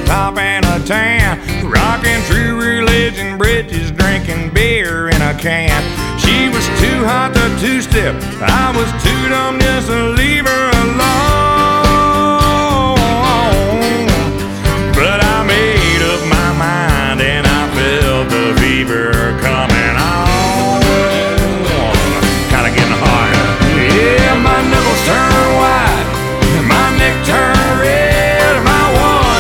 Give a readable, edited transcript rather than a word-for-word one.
top and a tan, rocking True Religion britches, drinking beer in a can. She was too hot to two-step, I was too dumb just to leave her alone.